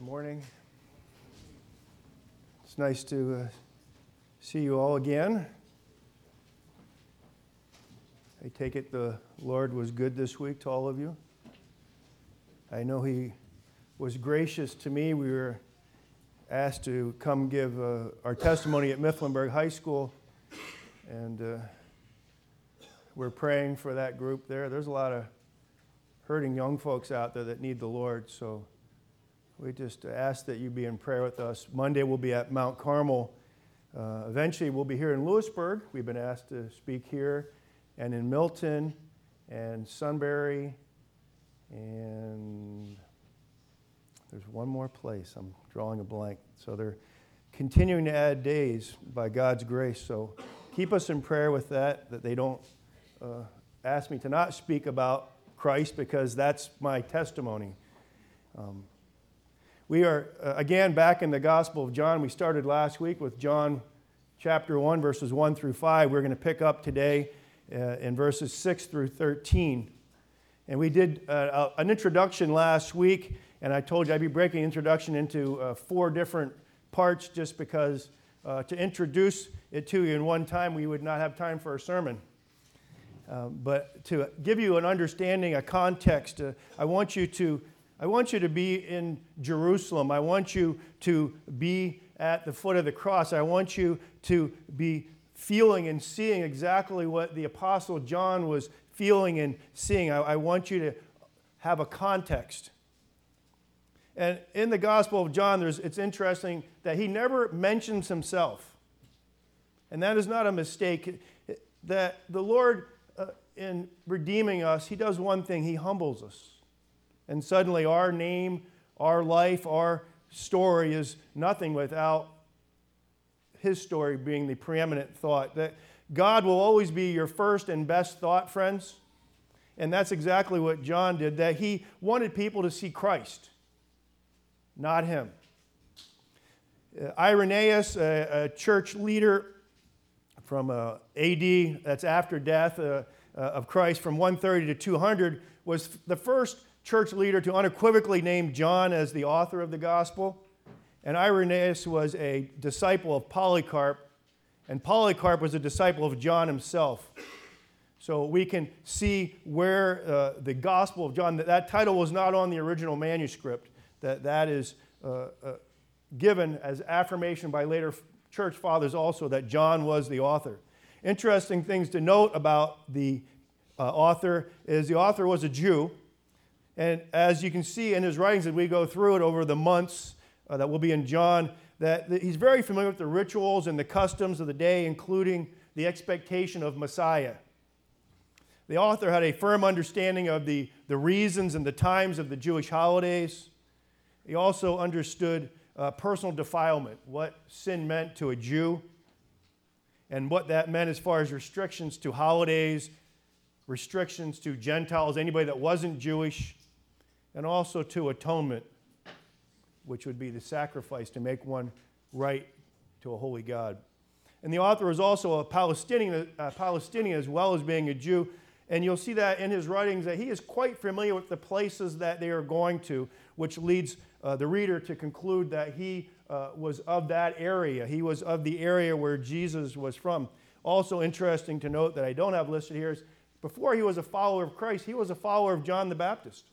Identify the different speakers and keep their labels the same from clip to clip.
Speaker 1: Morning. It's nice to see you all again. I take it the Lord was good this week to all of you. I know He was gracious to me. We were asked to come give our testimony at Mifflinburg High School, and we're praying for that group there. There's a lot of hurting young folks out there that need the Lord, so we just ask that you be in prayer with us. Monday we'll be at Mount Carmel. Eventually we'll be here in Lewisburg. We've been asked to speak here, and in Milton, and Sunbury, and there's one more place. I'm drawing a blank. So they're continuing to add days by God's grace. So keep us in prayer with that they don't ask me to not speak about Christ, because that's my testimony. We are, again, back in the Gospel of John. We started last week with John chapter 1, verses 1 through 5. We're going to pick up today in verses 6 through 13. And we did an introduction last week, and I told you I'd be breaking the introduction into 4 different parts, just because to introduce it to you in one time, we would not have time for a sermon. But to give you an understanding, a context, I want you to be in Jerusalem. I want you to be at the foot of the cross. I want you to be feeling and seeing exactly what the Apostle John was feeling and seeing. I want you to have a context. And in the Gospel of John, it's interesting that he never mentions himself. And that is not a mistake. That the Lord, in redeeming us, He does one thing. He humbles us. And suddenly our name, our life, our story is nothing without His story being the preeminent thought. That God will always be your first and best thought, friends. And that's exactly what John did, that he wanted people to see Christ, not him. Irenaeus, a church leader from AD, that's after death of Christ, from 130 to 200, was the first church leader to unequivocally name John as the author of the gospel. And Irenaeus was a disciple of Polycarp, and Polycarp was a disciple of John himself. So we can see where the Gospel of John, that title was not on the original manuscript, that is given as affirmation by later church fathers also, that John was the author. Interesting things to note about the author is the author was a Jew. And as you can see in his writings, as we go through it over the months that will be in John, that he's very familiar with the rituals and the customs of the day, including the expectation of Messiah. The author had a firm understanding of the reasons and the times of the Jewish holidays. He also understood personal defilement, what sin meant to a Jew, and what that meant as far as restrictions to holidays, restrictions to Gentiles, anybody that wasn't Jewish, and also to atonement, which would be the sacrifice to make one right to a holy God. And the author was also a Palestinian as well as being a Jew, and you'll see that in his writings that he is quite familiar with the places that they are going to, which leads the reader to conclude that he was of that area. He was of the area where Jesus was from. Also interesting to note that I don't have listed here is before he was a follower of Christ, he was a follower of John the Baptist.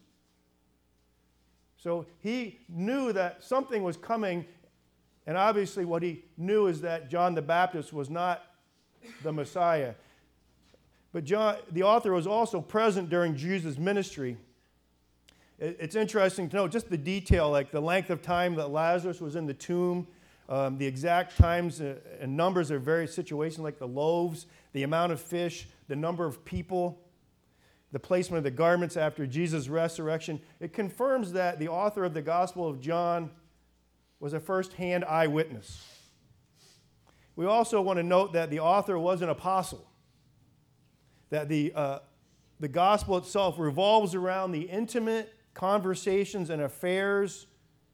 Speaker 1: So he knew that something was coming, and obviously what he knew is that John the Baptist was not the Messiah. But John, the author, was also present during Jesus' ministry. It's interesting to note just the detail, like the length of time that Lazarus was in the tomb, the exact times and numbers of various situations, like the loaves, the amount of fish, the number of people, the placement of the garments after Jesus' resurrection. It confirms that the author of the Gospel of John was a first-hand eyewitness. We also want to note that the author was an apostle, that the Gospel itself revolves around the intimate conversations and affairs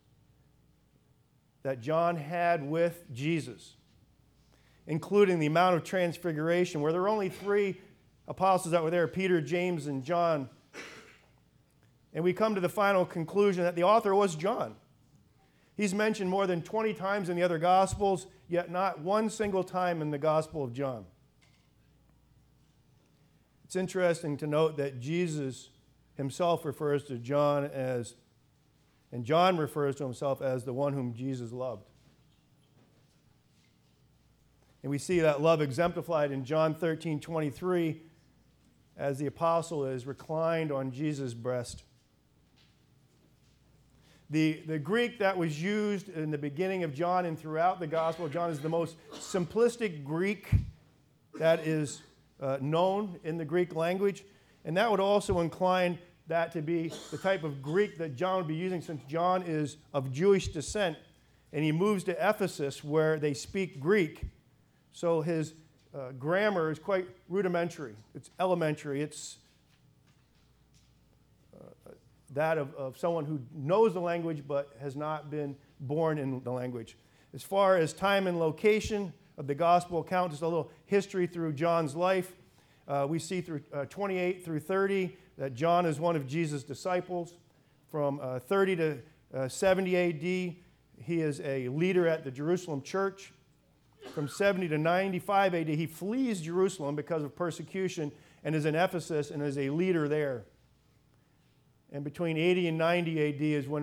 Speaker 1: that John had with Jesus, including the Mount of Transfiguration, where there were only 3 apostles that were there, Peter, James, and John. And we come to the final conclusion that the author was John. He's mentioned more than 20 times in the other Gospels, yet not one single time in the Gospel of John. It's interesting to note that Jesus himself refers to John as, and John refers to himself as the one whom Jesus loved. And we see that love exemplified in John 13:23 as the apostle is reclined on Jesus' breast. The Greek that was used in the beginning of John and throughout the Gospel of John is the most simplistic Greek that is known in the Greek language. And that would also incline that to be the type of Greek that John would be using, since John is of Jewish descent and he moves to Ephesus where they speak Greek. So his grammar is quite rudimentary. It's elementary. It's that of someone who knows the language but has not been born in the language. As far as time and location of the gospel account, just a little history through John's life. We see through 28 through 30 that John is one of Jesus' disciples. From 30 to 70 AD, he is a leader at the Jerusalem church. From 70 to 95 AD, he flees Jerusalem because of persecution and is in Ephesus and is a leader there. And between 80 and 90 AD is when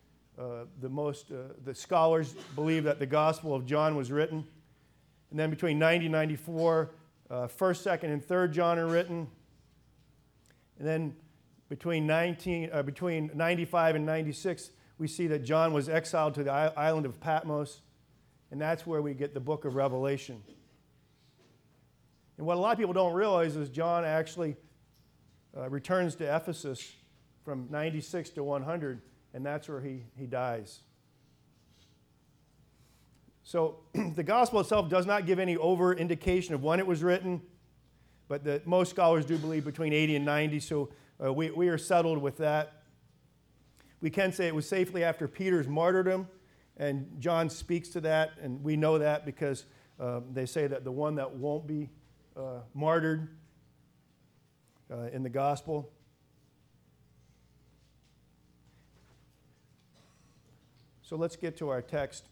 Speaker 1: the scholars believe that the Gospel of John was written. And then between 90 and 94, 1st, 2nd, and 3rd John are written. And then between 95 and 96, we see that John was exiled to the island of Patmos. And that's where we get the book of Revelation. And what a lot of people don't realize is John actually returns to Ephesus from 96 to 100, and that's where he dies. So the gospel itself does not give any overt indication of when it was written, but most scholars do believe between 80 and 90, so we are settled with that. We can say it was safely after Peter's martyrdom, and John speaks to that, and we know that because they say that the one that won't be martyred in the gospel. So let's get to our text.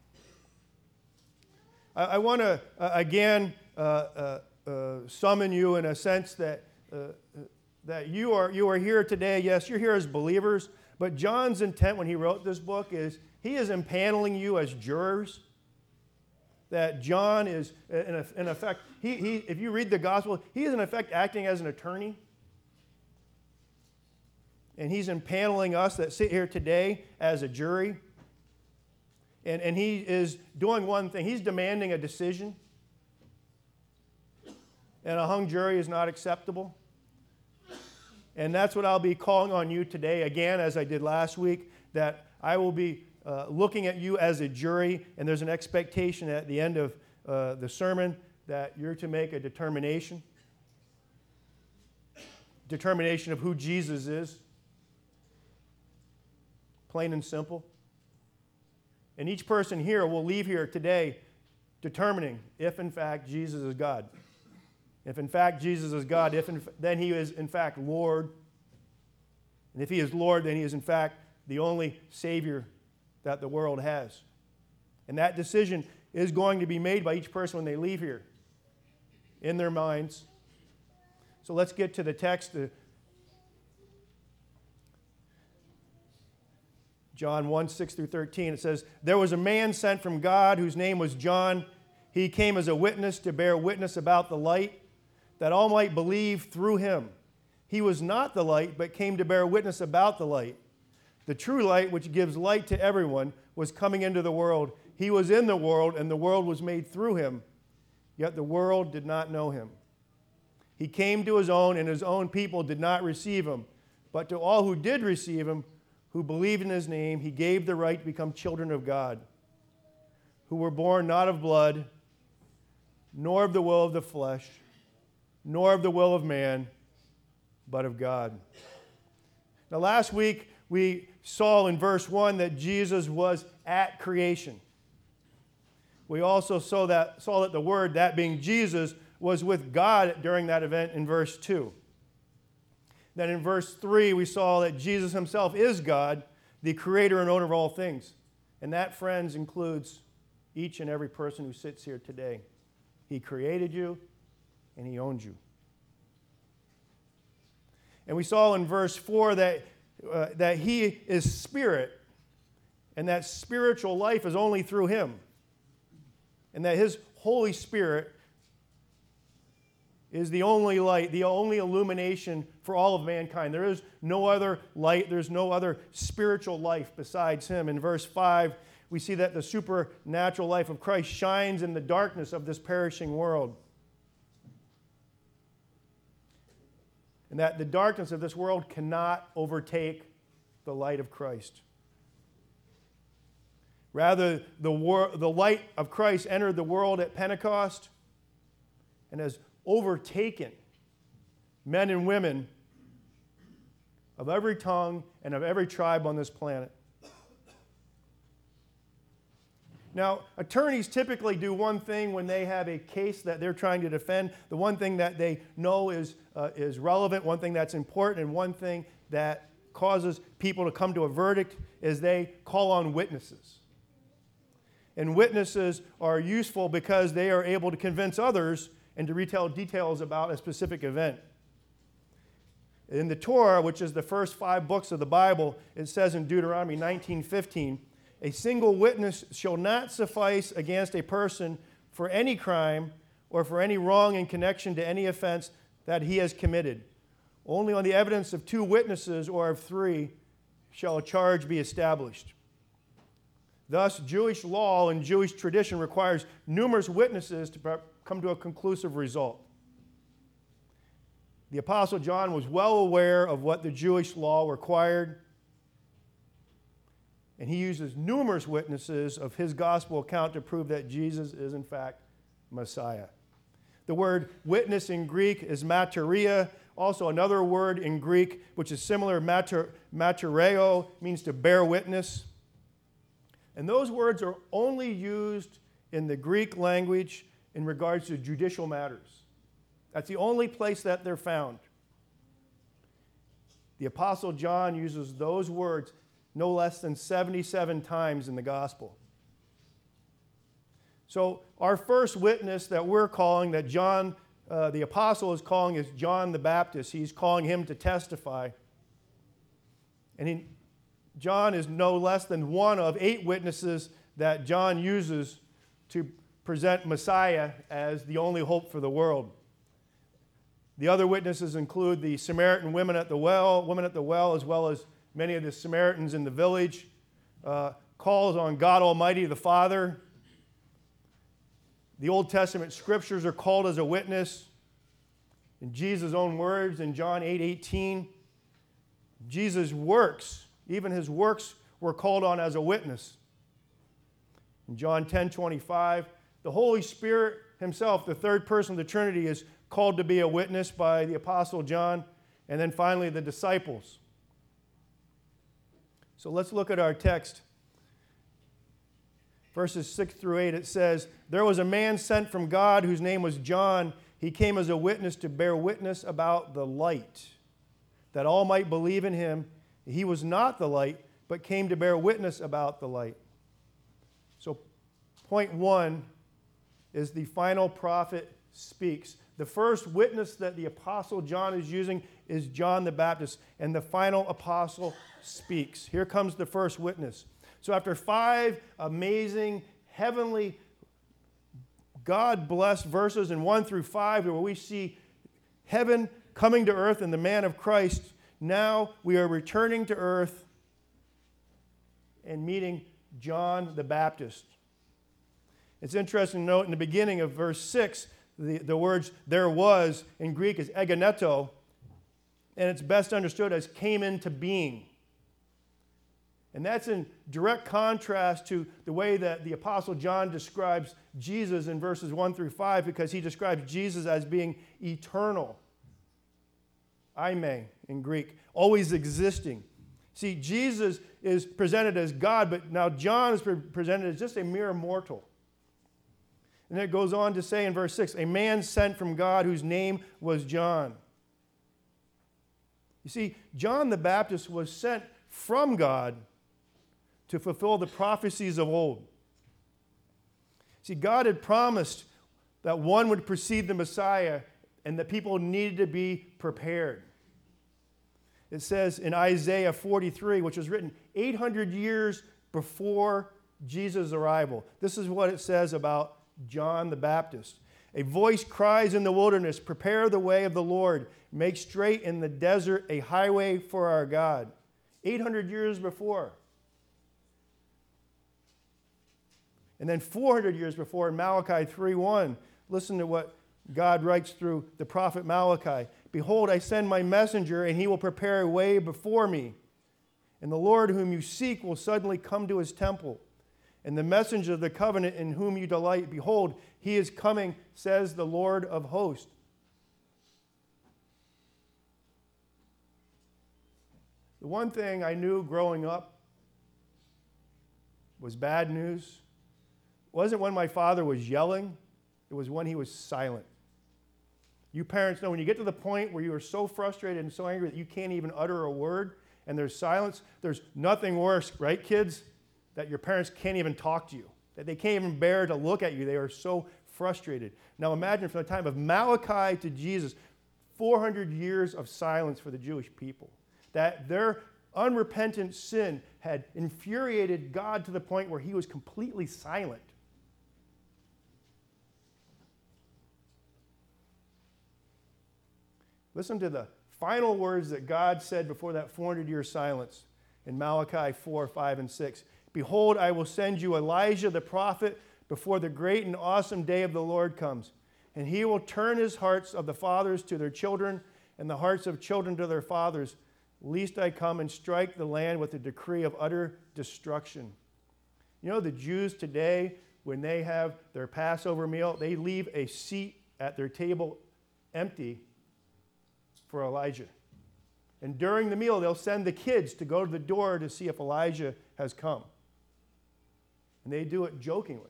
Speaker 1: I want to, again, summon you in a sense that you are here today. Yes, you're here as believers, but John's intent when he wrote this book is he is impaneling you as jurors. That John is, in effect, if you read the gospel, he is in effect acting as an attorney. And he's impaneling us that sit here today as a jury. And he is doing one thing. He's demanding a decision. And a hung jury is not acceptable. And that's what I'll be calling on you today, again, as I did last week, that I will be looking at you as a jury, and there's an expectation at the end of the sermon that you're to make a determination of who Jesus is. Plain and simple. And each person here will leave here today determining if, in fact, Jesus is God. If, in fact, Jesus is God, then he is, in fact, Lord. And if he is Lord, then he is, in fact, the only Savior that the world has. And that decision is going to be made by each person when they leave here in their minds. So let's get to the text. John 1, 6 through 13, it says, "There was a man sent from God whose name was John. He came as a witness to bear witness about the light, that all might believe through him. He was not the light, but came to bear witness about the light. The true light, which gives light to everyone, was coming into the world. He was in the world, and the world was made through him. Yet the world did not know him. He came to his own, and his own people did not receive him. But to all who did receive him, who believed in his name, he gave the right to become children of God, who were born not of blood, nor of the will of the flesh, nor of the will of man, but of God." Now, last week, we saw in verse 1 that Jesus was at creation. We also saw that the Word, that being Jesus, was with God during that event in verse 2. Then in verse 3, we saw that Jesus himself is God, the creator and owner of all things. And that, friends, includes each and every person who sits here today. He created you, and he owns you. And we saw in verse 4 that he is spirit, and that spiritual life is only through him, and that his Holy Spirit is the only light, the only illumination for all of mankind. There is no other light, there's no other spiritual life besides him. In verse 5, we see that the supernatural life of Christ shines in the darkness of this perishing world. And that the darkness of this world cannot overtake the light of Christ. Rather, the light of Christ entered the world at Pentecost and has overtaken men and women of every tongue and of every tribe on this planet. Now, attorneys typically do one thing when they have a case that they're trying to defend. The one thing that they know is relevant, one thing that's important, and one thing that causes people to come to a verdict is they call on witnesses. And witnesses are useful because they are able to convince others and to retell details about a specific event. In the Torah, which is the first 5 books of the Bible, it says in Deuteronomy 19:15, a single witness shall not suffice against a person for any crime or for any wrong in connection to any offense that he has committed. Only on the evidence of 2 witnesses or of 3 shall a charge be established. Thus, Jewish law and Jewish tradition requires numerous witnesses to come to a conclusive result. The Apostle John was well aware of what the Jewish law required, and he uses numerous witnesses of his gospel account to prove that Jesus is, in fact, Messiah. The word witness in Greek is martyria. Also, another word in Greek, which is similar, martyreo, means to bear witness. And those words are only used in the Greek language in regards to judicial matters. That's the only place that they're found. The Apostle John uses those words no less than 77 times in the gospel. So our first witness that we're calling, that John, the apostle is calling, is John the Baptist. He's calling him to testify. And John is no less than one of 8 witnesses that John uses to present Messiah as the only hope for the world. The other witnesses include the Samaritan women at the well, as well as many of the Samaritans in the village. Calls on God Almighty, the Father. The Old Testament scriptures are called as a witness. In Jesus' own words, in John 8:18, Jesus' works, even his works, were called on as a witness. In John 10:25, the Holy Spirit himself, the third person of the Trinity, is called to be a witness by the Apostle John. And then finally, the disciples. So let's look at our text. Verses 6 through 8, it says, there was a man sent from God whose name was John. He came as a witness to bear witness about the light, that all might believe in him. He was not the light, but came to bear witness about the light. So point 1 is the final prophet speaks. The first witness that the Apostle John is using is John the Baptist, and the final apostle speaks. Here comes the first witness. So after 5 amazing, heavenly, God-blessed verses in 1 through 5, where we see heaven coming to earth and the man of Christ, now we are returning to earth and meeting John the Baptist. It's interesting to note in the beginning of verse 6, the words there was in Greek is egeneto, and it's best understood as came into being. And that's in direct contrast to the way that the Apostle John describes Jesus in verses 1 through 5, because he describes Jesus as being eternal. Aime in Greek, always existing. See, Jesus is presented as God, but now John is presented as just a mere mortal. And it goes on to say in verse 6, a man sent from God whose name was John. You see, John the Baptist was sent from God to fulfill the prophecies of old. See, God had promised that one would precede the Messiah and that people needed to be prepared. It says in Isaiah 43, which was written 800 years before Jesus' arrival. This is what it says about John the Baptist. A voice cries in the wilderness, prepare the way of the Lord, make straight in the desert a highway for our God. 800 years before. And then 400 years before in Malachi 3:1, listen to what God writes through the prophet Malachi. Behold, I send my messenger, and he will prepare a way before me. And the Lord whom you seek will suddenly come to his temple. And the messenger of the covenant in whom you delight, behold, he is coming, says the Lord of hosts. The one thing I knew growing up was bad news. It wasn't when my father was yelling, it was when he was silent. You parents know when you get to the point where you are so frustrated and so angry that you can't even utter a word and there's silence, there's nothing worse, right, kids? That your parents can't even talk to you, that they can't even bear to look at you. They are so frustrated. Now imagine from the time of Malachi to Jesus, 400 years of silence for the Jewish people, that their unrepentant sin had infuriated God to the point where he was completely silent. Listen to the final words that God said before that 400-year silence in Malachi 4, 5, and 6. Behold, I will send you Elijah the prophet before the great and awesome day of the Lord comes. And he will turn his hearts of the fathers to their children and the hearts of children to their fathers, lest I come and strike the land with a decree of utter destruction. You know, the Jews today, when they have their Passover meal, they leave a seat at their table empty for Elijah. And during the meal, they'll send the kids to go to the door to see if Elijah has come. And they do it jokingly.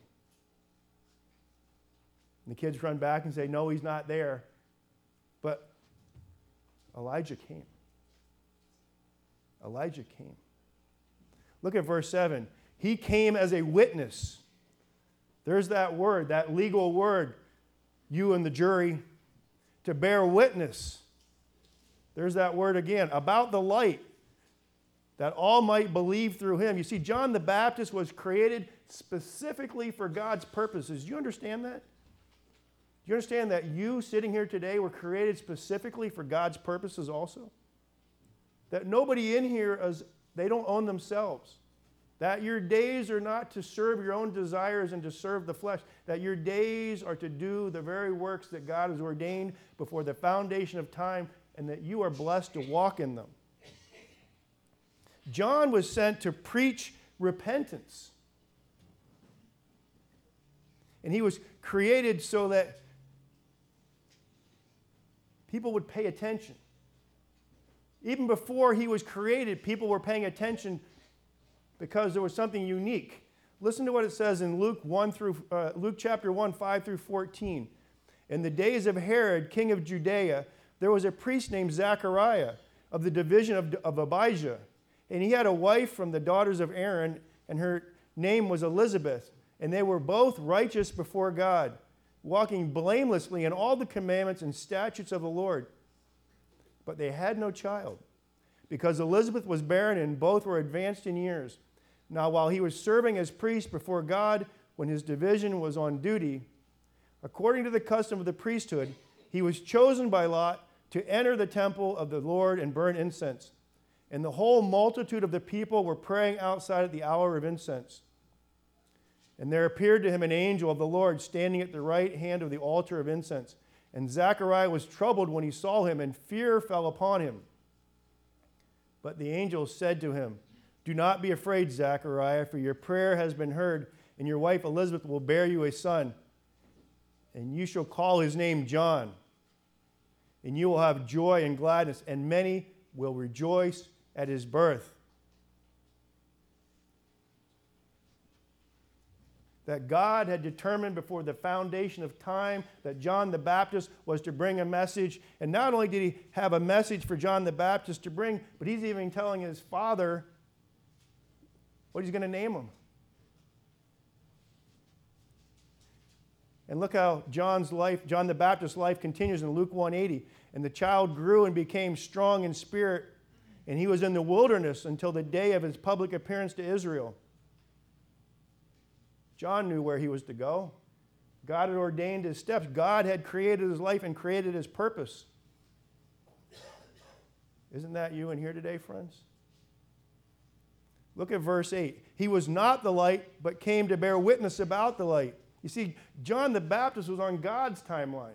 Speaker 1: And the kids run back and say, no, he's not there. But Elijah came. Elijah came. Look at verse 7. He came as a witness. There's that word, that legal word, you and the jury, to bear witness. There's that word again, about the light, that all might believe through him. You see, John the Baptist was created specifically for God's purposes. Do you understand that? Do you understand that you sitting here today were created specifically for God's purposes also? That nobody in here, they don't own themselves. That your days are not to serve your own desires and to serve the flesh. That your days are to do the very works that God has ordained before the foundation of time, and that you are blessed to walk in them. John was sent to preach repentance. And he was created so that people would pay attention. Even before he was created, people were paying attention because there was something unique. Listen to what it says in Luke chapter 1, 5 through 14. In the days of Herod, king of Judea, there was a priest named Zechariah of the division of Abijah. And he had a wife from the daughters of Aaron, and her name was Elizabeth. And they were both righteous before God, walking blamelessly in all the commandments and statutes of the Lord. But they had no child, because Elizabeth was barren and both were advanced in years. Now, while he was serving as priest before God, when his division was on duty, according to the custom of the priesthood, he was chosen by Lot to enter the temple of the Lord and burn incense. And the whole multitude of the people were praying outside at the hour of incense. And there appeared to him an angel of the Lord standing at the right hand of the altar of incense. And Zechariah was troubled when he saw him, and fear fell upon him. But the angel said to him, do not be afraid, Zechariah, for your prayer has been heard, and your wife Elizabeth will bear you a son, and you shall call his name John. And you will have joy and gladness, and many will rejoice at his birth. That God had determined before the foundation of time that John the Baptist was to bring a message. And not only did he have a message for John the Baptist to bring, but he's even telling his father what he's going to name him. And look how John the Baptist's life continues in Luke 1:80. And the child grew and became strong in spirit, and he was in the wilderness until the day of his public appearance to Israel. John knew where he was to go. God had ordained his steps. God had created his life and created his purpose. Isn't that you in here today, friends? Look at verse 8. He was not the light, but came to bear witness about the light. You see, John the Baptist was on God's timeline.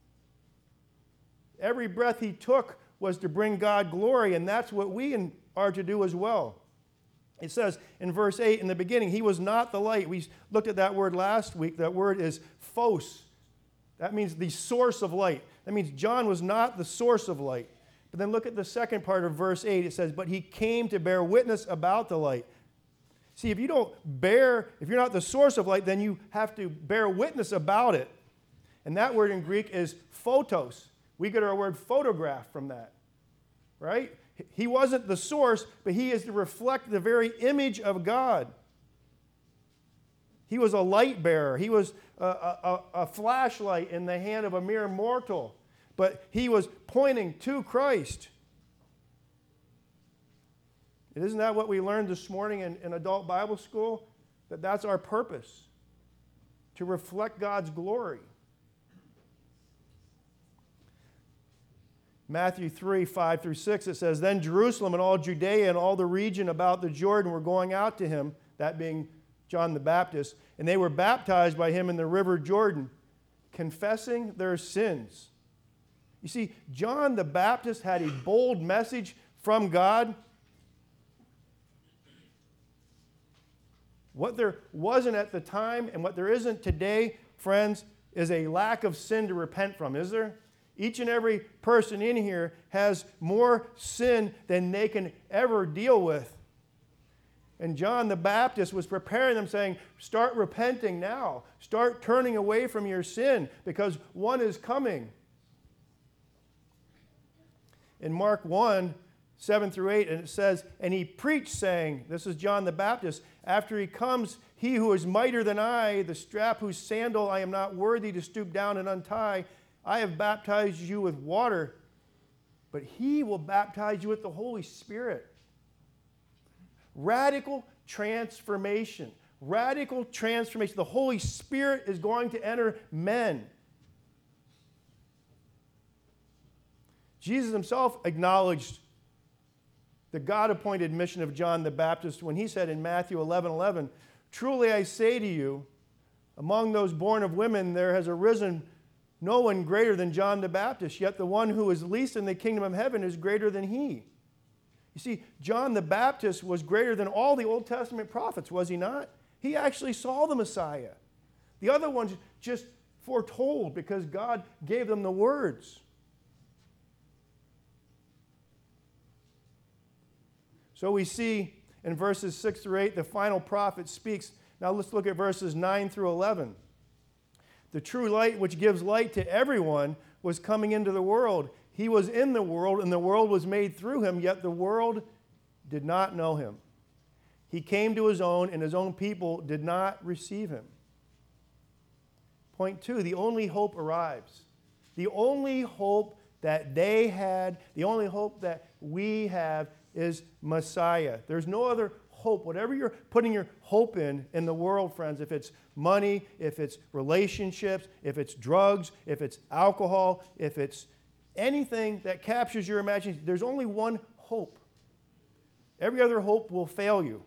Speaker 1: Every breath he took was to bring God glory, and that's what we are to do as well. It says in verse 8, in the beginning, he was not the light. We looked at that word last week. That word is phos. That means the source of light. That means John was not the source of light. But then look at the second part of verse 8. It says, but he came to bear witness about the light. See, if you're not the source of light, then you have to bear witness about it. And that word in Greek is photos. We get our word photograph from that, right? He wasn't the source, but he is to reflect the very image of God. He was a light bearer. He was a flashlight in the hand of a mere mortal, but he was pointing to Christ. And isn't that what we learned this morning in adult Bible school? That's our purpose, to reflect God's glory. Matthew 3:5-6, it says, then Jerusalem and all Judea and all the region about the Jordan were going out to him, that being John the Baptist, and they were baptized by him in the river Jordan, confessing their sins. You see, John the Baptist had a bold message from God. What there wasn't at the time and what there isn't today, friends, is a lack of sin to repent from, is there? Each and every person in here has more sin than they can ever deal with. And John the Baptist was preparing them, saying, start repenting now. Start turning away from your sin, because one is coming. In Mark 1:7-8, and it says, and he preached, saying, this is John the Baptist, after he comes, he who is mightier than I, the strap whose sandal I am not worthy to stoop down and untie, I have baptized you with water, but he will baptize you with the Holy Spirit. Radical transformation. Radical transformation. The Holy Spirit is going to enter men. Jesus himself acknowledged the God-appointed mission of John the Baptist when he said in Matthew 11:11, truly I say to you, among those born of women there has arisen no one greater than John the Baptist, yet the one who is least in the kingdom of heaven is greater than he. You see, John the Baptist was greater than all the Old Testament prophets, was he not? He actually saw the Messiah. The other ones just foretold because God gave them the words. So we see in verses 6-8, the final prophet speaks. Now let's look at verses 9-11. The true light which gives light to everyone was coming into the world. He was in the world, and the world was made through him, yet the world did not know him. He came to his own, and his own people did not receive him. Point 2, the only hope arrives. The only hope that they had, the only hope that we have is Messiah. There's no other hope. Whatever you're putting your hope in the world, friends, if it's money, if it's relationships, if it's drugs, if it's alcohol, if it's anything that captures your imagination, there's only one hope. Every other hope will fail you.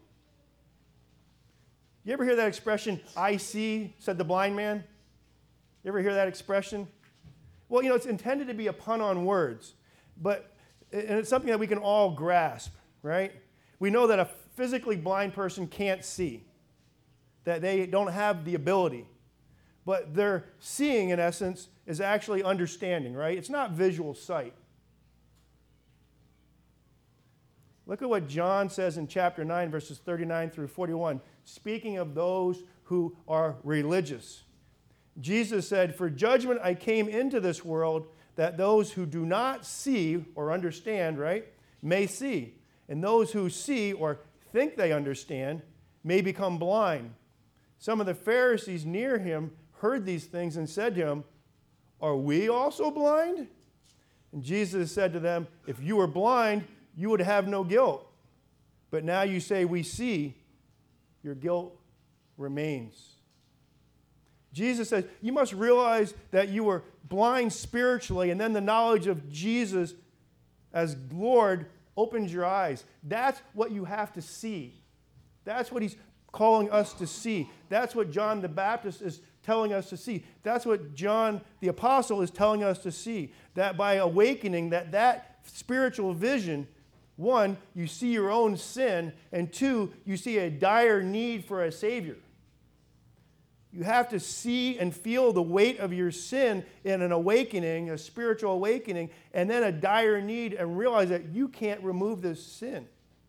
Speaker 1: You ever hear that expression, I see, said the blind man? You ever hear that expression? Well, it's intended to be a pun on words, and it's something that we can all grasp, right? We know that a physically blind person can't see, that they don't have the ability. But their seeing, in essence, is actually understanding, right? It's not visual sight. Look at what John says in chapter 9, verses 39-41, speaking of those who are religious. Jesus said, for judgment I came into this world, that those who do not see or understand, right, may see. And those who see or think they understand may become blind. Some of the Pharisees near him heard these things and said to him, "Are we also blind?" And Jesus said to them, "If you were blind, you would have no guilt. But now you say, 'We see,' your guilt remains." Jesus says, you must realize that you were blind spiritually, and then the knowledge of Jesus as Lord opens your eyes. That's what you have to see. That's what he's calling us to see. That's what John the Baptist is telling us to see. That's what John the Apostle is telling us to see. That by awakening, that spiritual vision, one, you see your own sin, and two, you see a dire need for a Savior. You have to see and feel the weight of your sin in an awakening, a spiritual awakening, and then a dire need, and realize that you can't remove this sin.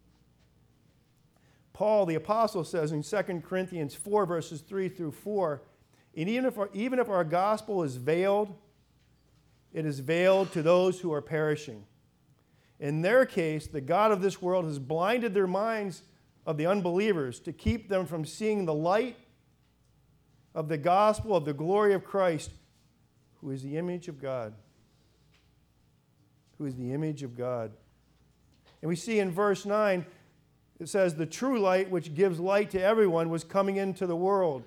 Speaker 1: Paul, the apostle, says in 2 Corinthians 4, verses 3 through 4, and even if our gospel is veiled, it is veiled to those who are perishing. In their case, the God of this world has blinded their minds of the unbelievers to keep them from seeing the light of the gospel of the glory of Christ, who is the image of God. Who is the image of God. And we see in verse 9, it says, the true light, which gives light to everyone, was coming into the world.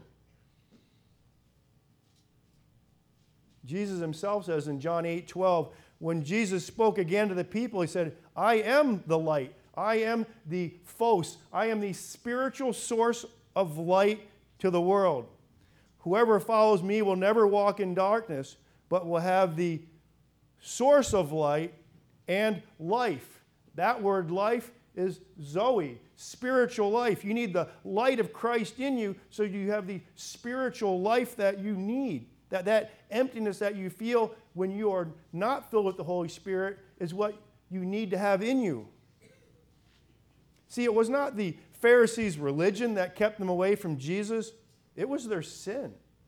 Speaker 1: Jesus himself says in John 8:12, when Jesus spoke again to the people, he said, I am the light. I am the phos. I am the spiritual source of light to the world. Whoever follows me will never walk in darkness, but will have the source of light and life. That word life is Zoe, spiritual life. You need the light of Christ in you so you have the spiritual life that you need. That emptiness that you feel when you are not filled with the Holy Spirit is what you need to have in you. See, it was not the Pharisees' religion that kept them away from Jesus. It was their sin.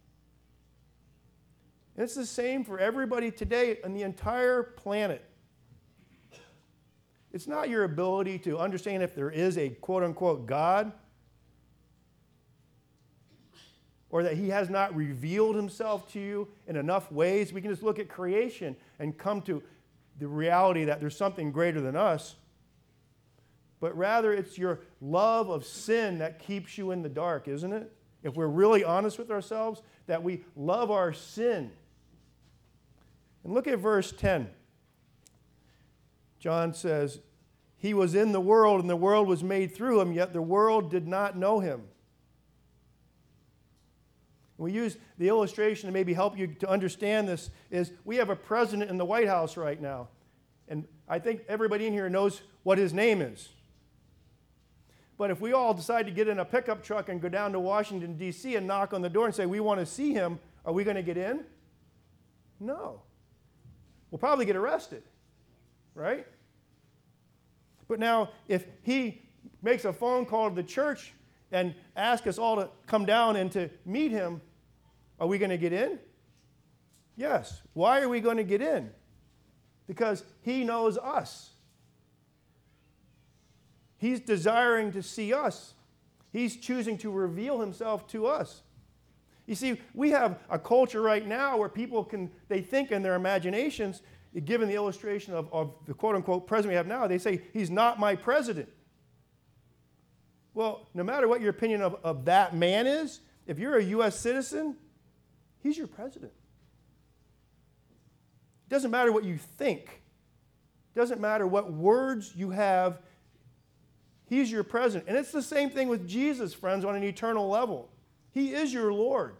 Speaker 1: And it's the same for everybody today on the entire planet. It's not your ability to understand if there is a quote-unquote God, or that he has not revealed himself to you in enough ways. We can just look at creation and come to the reality that there's something greater than us. But rather, it's your love of sin that keeps you in the dark, isn't it? If we're really honest with ourselves, that we love our sin. And look at verse 10. John says, he was in the world, and the world was made through him, yet the world did not know him. We use the illustration to maybe help you to understand this is we have a president in the White House right now. And I think everybody in here knows what his name is. But if we all decide to get in a pickup truck and go down to Washington, D.C. and knock on the door and say, we want to see him, are we going to get in? No. We'll probably get arrested, right? But now, if he makes a phone call to the church and asks us all to come down and to meet him, are we going to get in? Yes. Why are we going to get in? Because he knows us. He's desiring to see us. He's choosing to reveal himself to us. You see, we have a culture right now where people they think in their imaginations, given the illustration of the quote-unquote president we have now, they say, he's not my president. Well, no matter what your opinion of that man is, if you're a U.S. citizen, he's your president. It doesn't matter what you think. It doesn't matter what words you have. He's your president. And it's the same thing with Jesus, friends, on an eternal level. He is your Lord.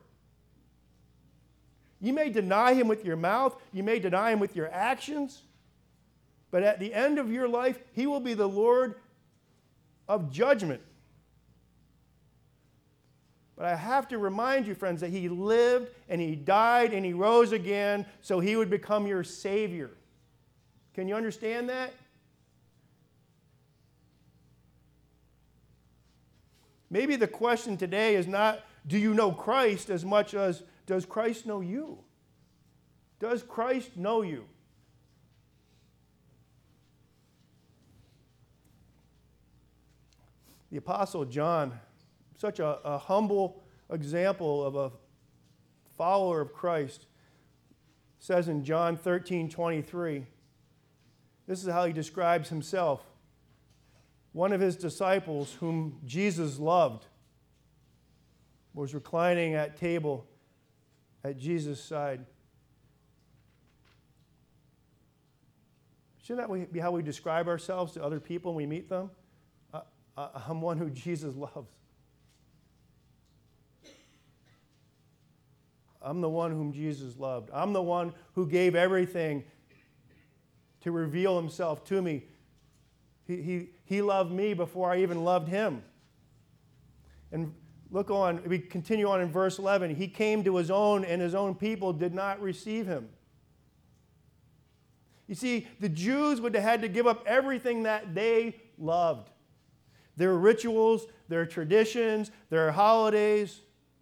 Speaker 1: You may deny him with your mouth. You may deny him with your actions. But at the end of your life, he will be the Lord of judgment. But I have to remind you, friends, that he lived and he died and he rose again so he would become your Savior. Can you understand that? Maybe the question today is not, do you know Christ, as much as, does Christ know you? Does Christ know you? The Apostle John such a humble example of a follower of Christ. It says in John 13:23, this is how he describes himself. One of his disciples, whom Jesus loved, was reclining at table at Jesus' side. Shouldn't that be how we describe ourselves to other people when we meet them? I'm one who Jesus loves. I'm the one whom Jesus loved. I'm the one who gave everything to reveal himself to me. He loved me before I even loved him. And look on, we continue on in verse 11. He came to his own, and his own people did not receive him. You see, the Jews would have had to give up everything that they loved. Their rituals, their traditions, their holidays,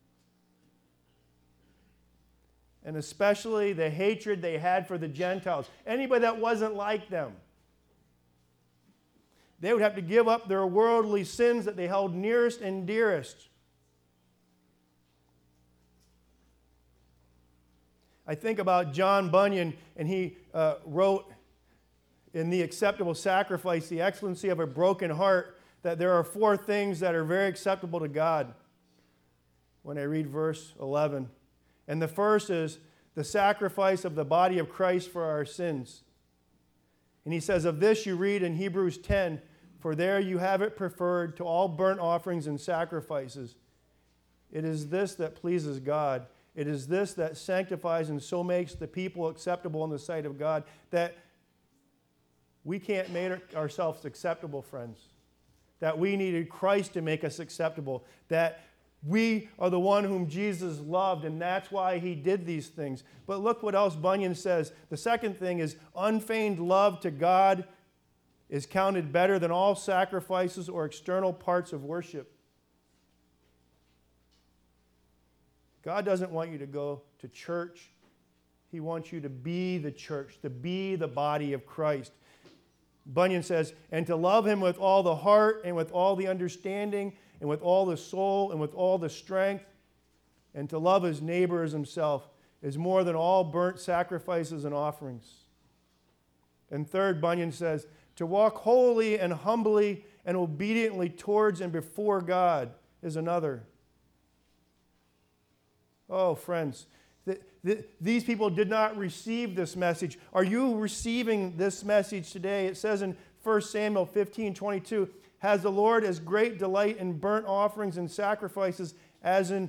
Speaker 1: and especially the hatred they had for the Gentiles. Anybody that wasn't like them. They would have to give up their worldly sins that they held nearest and dearest. I think about John Bunyan, and he wrote in The Acceptable Sacrifice, The Excellency of a Broken Heart, that there are 4 things that are very acceptable to God when I read verse 11. And the first is the sacrifice of the body of Christ for our sins. And he says, of this you read in Hebrews 10, for there you have it preferred to all burnt offerings and sacrifices. It is this that pleases God. It is this that sanctifies and so makes the people acceptable in the sight of God, that we can't make ourselves acceptable, friends. That we needed Christ to make us acceptable. That we are the one whom Jesus loved, and that's why he did these things. But look what else Bunyan says. The second thing is unfeigned love to God is counted better than all sacrifices or external parts of worship. God doesn't want you to go to church. He wants you to be the church, to be the body of Christ. Bunyan says, and to love him with all the heart and with all the understanding and with all the soul and with all the strength, and to love his neighbor as himself is more than all burnt sacrifices and offerings. And third, Bunyan says, to walk wholly and humbly and obediently towards and before God is another. Oh, friends, these people did not receive this message. Are you receiving this message today? It says in 1 Samuel 15:22, has the Lord as great delight in burnt offerings and sacrifices as in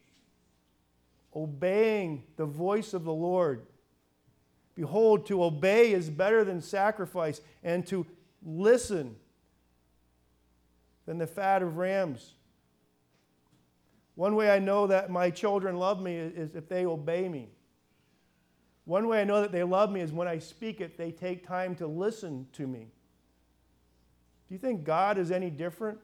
Speaker 1: obeying the voice of the Lord? Behold, to obey is better than sacrifice, and to listen than the fat of rams. One way I know that my children love me is if they obey me. One way I know that they love me is when I speak it, they take time to listen to me. Do you think God is any different?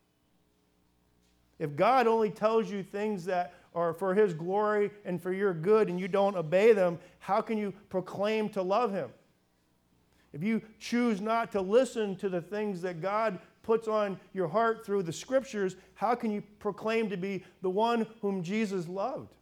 Speaker 1: If God only tells you things that are for his glory and for your good and you don't obey them, how can you proclaim to love him? If you choose not to listen to the things that God puts on your heart through the scriptures, how can you proclaim to be the one whom Jesus loved?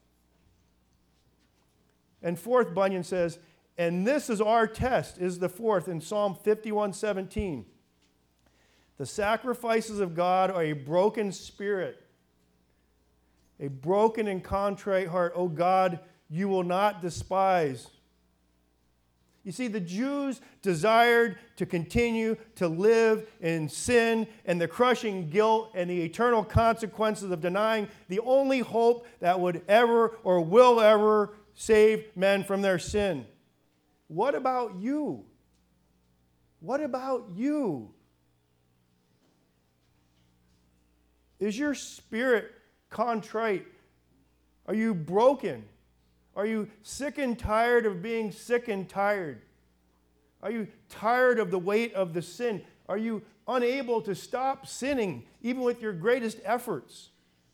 Speaker 1: And fourth, Bunyan says, and this is our test, is the fourth in Psalm 51:17. The sacrifices of God are a broken spirit, a broken and contrite heart. O God, you will not despise. You see, the Jews desired to continue to live in sin and the crushing guilt and the eternal consequences of denying the only hope that would ever or will ever save men from their sin. What about you? What about you? Is your spirit contrite? Are you broken? Are you sick and tired of being sick and tired? Are you tired of the weight of the sin? Are you unable to stop sinning even with your greatest efforts?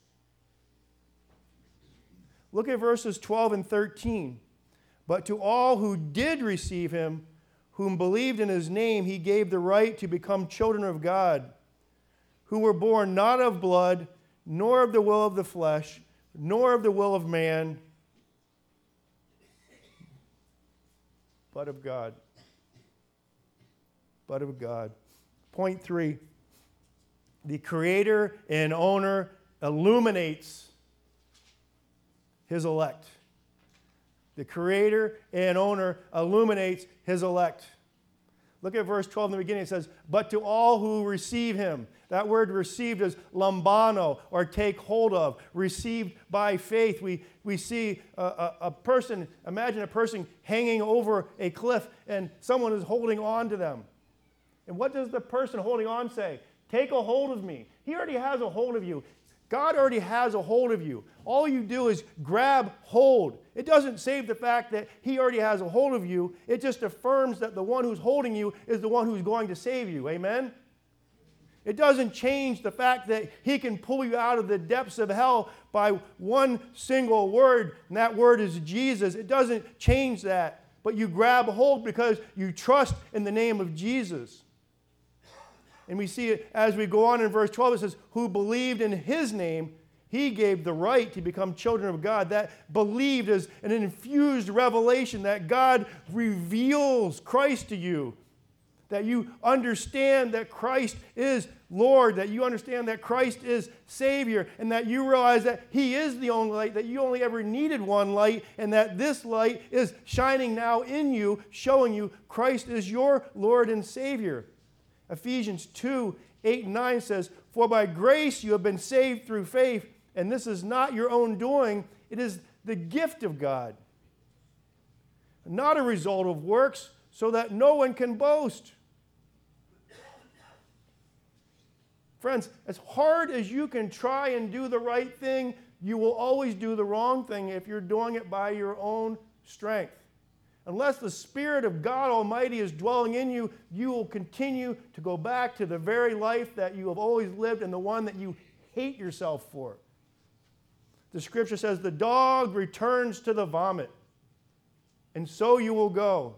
Speaker 1: Look at verses 12 and 13. But to all who did receive him, whom believed in his name, he gave the right to become children of God, who were born not of blood, nor of the will of the flesh, nor of the will of man, but of God. But of God. Point 3, the creator and owner illuminates his elect. The creator and owner illuminates his elect. Look at verse 12 in the beginning. It says, but to all who receive him. That word received is lambano, or take hold of, received by faith. We see a person, imagine a person hanging over a cliff and someone is holding on to them. And what does the person holding on say? Take a hold of me. He already has a hold of you. God already has a hold of you. All you do is grab hold. It doesn't save the fact that he already has a hold of you. It just affirms that the one who's holding you is the one who's going to save you. Amen? It doesn't change the fact that he can pull you out of the depths of hell by one single word, and that word is Jesus. It doesn't change that. But you grab hold because you trust in the name of Jesus. And we see it as we go on in verse 12. It says, who believed in his name, he gave the right to become children of God. That believed is an infused revelation that God reveals Christ to you. That you understand that Christ is Lord, that you understand that Christ is Savior, and that you realize that he is the only light, that you only ever needed one light, and that this light is shining now in you, showing you Christ is your Lord and Savior. Ephesians 2, 8 and 9 says, for by grace you have been saved through faith, and this is not your own doing, it is the gift of God, not a result of works, so that no one can boast. Friends, as hard as you can try and do the right thing, you will always do the wrong thing if you're doing it by your own strength. Unless the Spirit of God Almighty is dwelling in you, you will continue to go back to the very life that you have always lived and the one that you hate yourself for. The Scripture says, the dog returns to the vomit, and so you will go.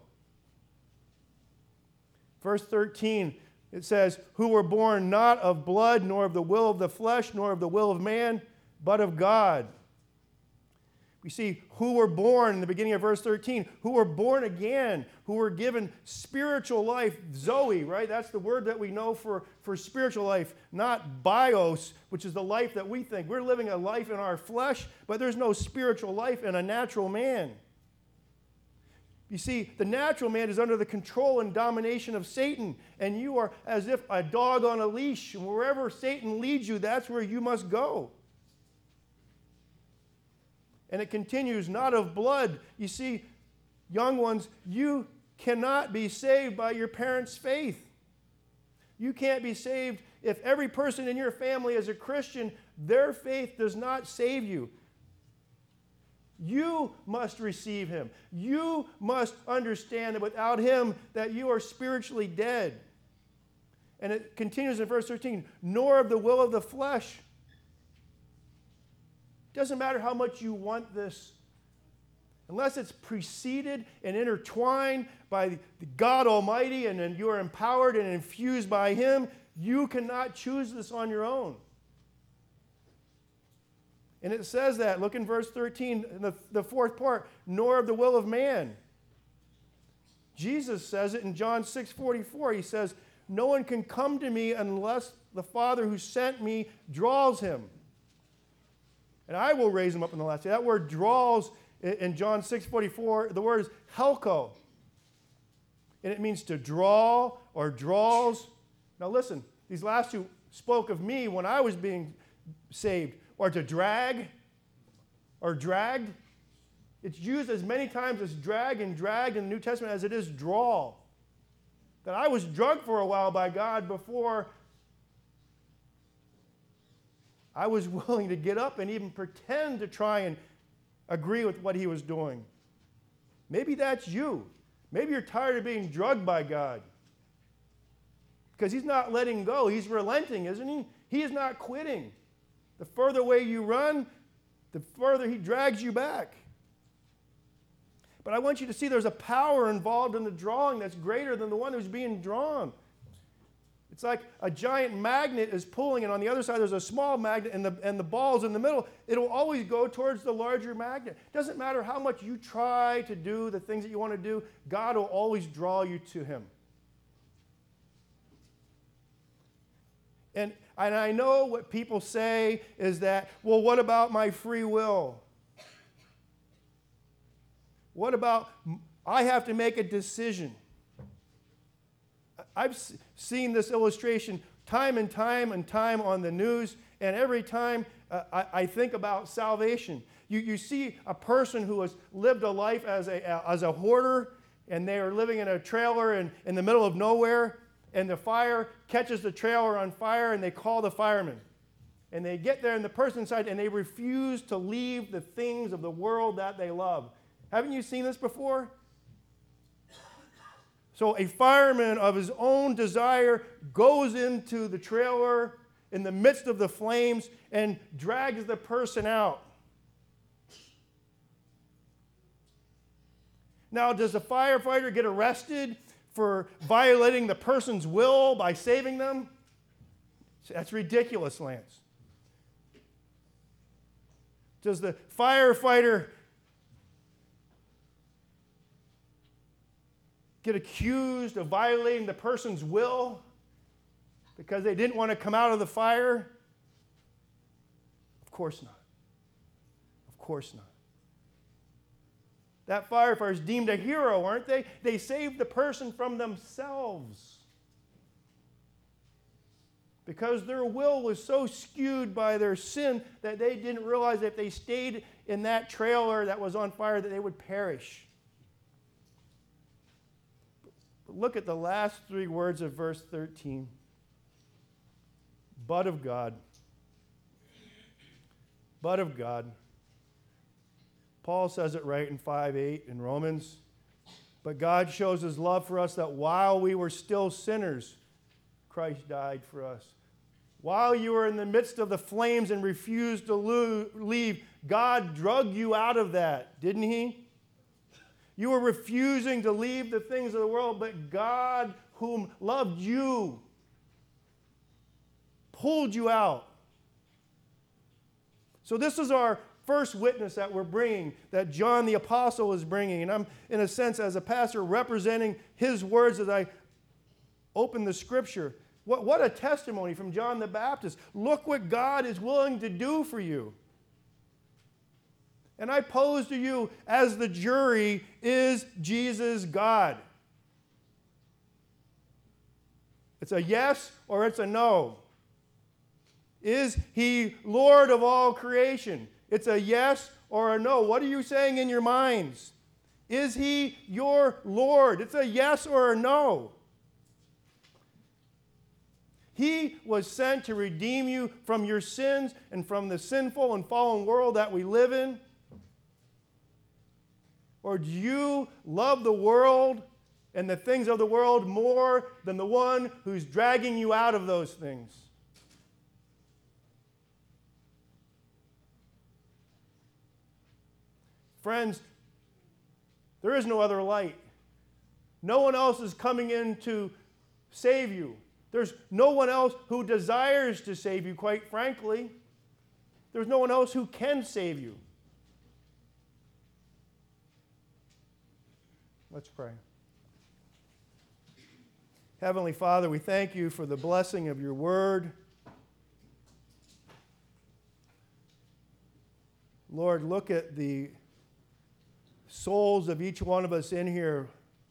Speaker 1: Verse 13, it says, who were born not of blood, nor of the will of the flesh, nor of the will of man, but of God. We see who were born in the beginning of verse 13, who were born again, who were given spiritual life, Zoe, right? That's the word that we know for spiritual life, not bios, which is the life that we think. We're living a life in our flesh, but there's no spiritual life in a natural man. You see, the natural man is under the control and domination of Satan, and you are as if a dog on a leash. Wherever Satan leads you, that's where you must go. And it continues, not of blood. You see, young ones, you cannot be saved by your parents' faith. You can't be saved if every person in your family is a Christian. Their faith does not save you. You must receive him. You must understand that without him, that you are spiritually dead. And it continues in verse 13, nor of the will of the flesh. Doesn't matter how much you want this. Unless it's preceded and intertwined by God Almighty and then you are empowered and infused by him, you cannot choose this on your own. And it says that, look in verse 13, in the fourth part, nor of the will of man. Jesus says it in John 6:44. He says, no one can come to me unless the Father who sent me draws him. And I will raise him up in the last day. That word draws in John 6:44, the word is helko. And it means to draw or draws. Now listen, these last two spoke of me when I was being saved. Or to drag or dragged. It's used as many times as drag and dragged in the New Testament as it is draw. That I was drugged for a while by God before I was willing to get up and even pretend to try and agree with what he was doing. Maybe that's you. Maybe you're tired of being drugged by God. Because he's not letting go. He's relenting, isn't he? He is not quitting. The further away you run, the further he drags you back. But I want you to see there's a power involved in the drawing that's greater than the one who's being drawn. It's like a giant magnet is pulling, and on the other side there's a small magnet, and the ball's in the middle. It'll always go towards the larger magnet. Doesn't matter how much you try to do the things that you want to do, God will always draw you to him. And I know what people say is that, well, what about my free will? What about I have to make a decision? I've seen this illustration time and time and time on the news, and every time I think about salvation. You see a person who has lived a life as a hoarder, and they are living in a trailer in the middle of nowhere, and the fire catches the trailer on fire, and they call the firemen. And they get there, and the person inside, and they refuse to leave the things of the world that they love. Haven't you seen this before? So a fireman of his own desire goes into the trailer in the midst of the flames and drags the person out. Now, does the firefighter get arrested for violating the person's will by saving them? That's ridiculous, Lance. Does the firefighter get accused of violating the person's will because they didn't want to come out of the fire? Of course not. Of course not. That firefighter is deemed a hero, aren't they? They saved the person from themselves because their will was so skewed by their sin that they didn't realize that if they stayed in that trailer that was on fire that they would perish. Look at the last three words of verse 13. But of God. But of God. Paul says it right in 5:8 in Romans. But God shows his love for us that while we were still sinners, Christ died for us. While you were in the midst of the flames and refused to leave, God drug you out of that, didn't he? You were refusing to leave the things of the world, but God, whom loved you, pulled you out. So this is our first witness that we're bringing, that John the Apostle is bringing. And I'm, in a sense, as a pastor, representing his words as I open the Scripture. What a testimony from John the Baptist. Look what God is willing to do for you. And I pose to you, as the jury, is Jesus God? It's a yes or it's a no. Is he Lord of all creation? It's a yes or a no. What are you saying in your minds? Is he your Lord? It's a yes or a no. He was sent to redeem you from your sins and from the sinful and fallen world that we live in. Or do you love the world and the things of the world more than the one who's dragging you out of those things? Friends, there is no other light. No one else is coming in to save you. There's no one else who desires to save you, quite frankly. There's no one else who can save you. Let's pray. Heavenly Father, we thank you for the blessing of your word. Lord, look at the souls of each one of us in here.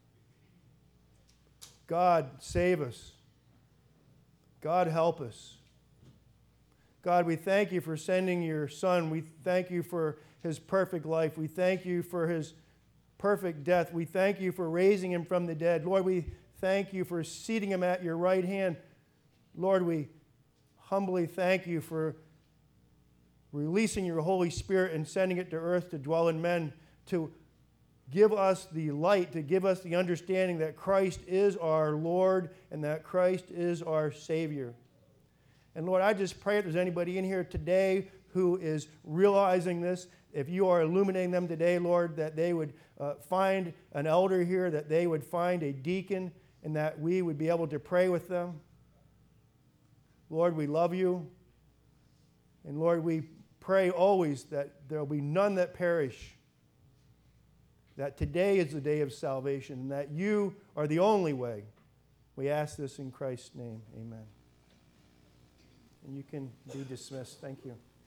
Speaker 1: God, save us. God, help us. God, we thank you for sending your Son. We thank you for his perfect life. We thank you for his perfect death. We thank you for raising him from the dead. Lord, we thank you for seating him at your right hand. Lord, we humbly thank you for releasing your Holy Spirit and sending it to earth to dwell in men, to give us the light, to give us the understanding that Christ is our Lord and that Christ is our Savior. And Lord, I just pray if there's anybody in here today who is realizing this, if you are illuminating them today, Lord, that they would find an elder here, that they would find a deacon, and that we would be able to pray with them. Lord, we love you. And Lord, we pray always that there will be none that perish, that today is the day of salvation, and that you are the only way. We ask this in Christ's name. Amen. And you can be dismissed. Thank you.